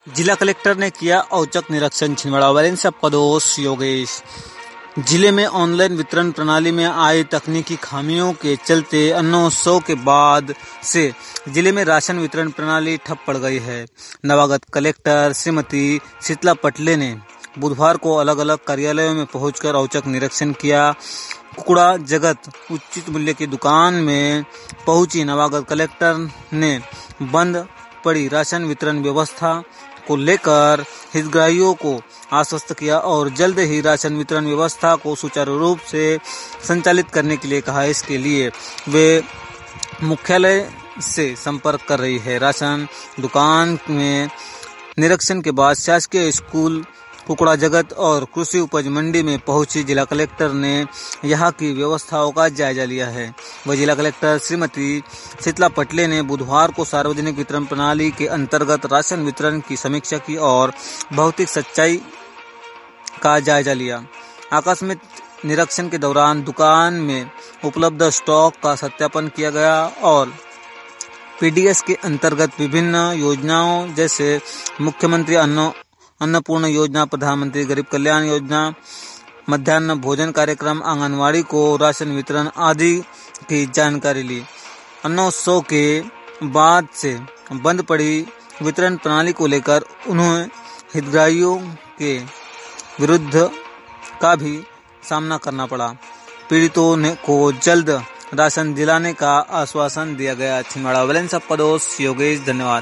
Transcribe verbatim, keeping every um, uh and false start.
जिला कलेक्टर ने किया औचक निरीक्षण। छिंदवाड़ा वायलेंस सबका दोस्त योगेश। जिले में ऑनलाइन वितरण प्रणाली में आई तकनीकी खामियों के चलते अन्नोत्सव के बाद से जिले में राशन वितरण प्रणाली ठप पड़ गई है। नवागत कलेक्टर श्रीमती शीतला पटले ने बुधवार को अलग अलग कार्यालयों में पहुंचकर औचक निरीक्षण किया। कुकुड़ा जगत उचित मूल्य की दुकान में पहुंची नवागत कलेक्टर ने बंद पड़ी राशन वितरण व्यवस्था को लेकर हितग्राहियों को आश्वस्त किया और जल्द ही राशन वितरण व्यवस्था को सुचारू रूप से संचालित करने के लिए कहा। इसके लिए वे मुख्यालय से संपर्क कर रही है। राशन दुकान में निरीक्षण के बाद शासकीय स्कूल कुकुड़ा जगत और कृषि उपज मंडी में पहुंची जिला कलेक्टर ने यहां की व्यवस्थाओं का जायजा लिया है। वह जिला कलेक्टर श्रीमती शीतला पटले ने बुधवार को सार्वजनिक वितरण प्रणाली के अंतर्गत राशन वितरण की समीक्षा की और भौतिक सच्चाई का जायजा लिया। आकस्मिक निरीक्षण के दौरान दुकान में उपलब्ध स्टॉक का सत्यापन किया गया और पीडीएस के अंतर्गत विभिन्न योजनाओं जैसे मुख्यमंत्री अन्न अन्नपूर्ण योजना, प्रधानमंत्री गरीब कल्याण योजना, मध्याह्न भोजन कार्यक्रम, आंगनवाड़ी को राशन वितरण आदि की जानकारी ली। अन्नोत्सव के बाद से बंद पड़ी वितरण प्रणाली को लेकर उन्हें हितग्राहियों के विरुद्ध का भी सामना करना पड़ा। पीड़ितों ने को जल्द राशन दिलाने का आश्वासन दिया गया। छिंदवाड़ा वायलेंस सबका दोस्त योगेश। धन्यवाद।